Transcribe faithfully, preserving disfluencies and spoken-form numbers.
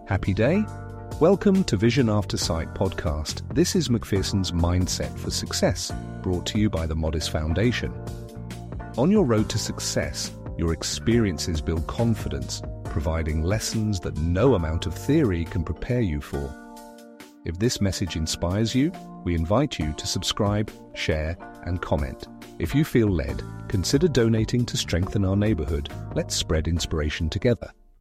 Happy day? Welcome to Vision After Sight podcast. This is Macpherson's Mindset for Success, brought to you by the Modis Foundation. On your road to success, your experiences build confidence, providing lessons that no amount of theory can prepare you for. If this message inspires you, we invite you to subscribe, share, and comment. If you feel led, consider donating to strengthen our neighborhood. Let's spread inspiration together.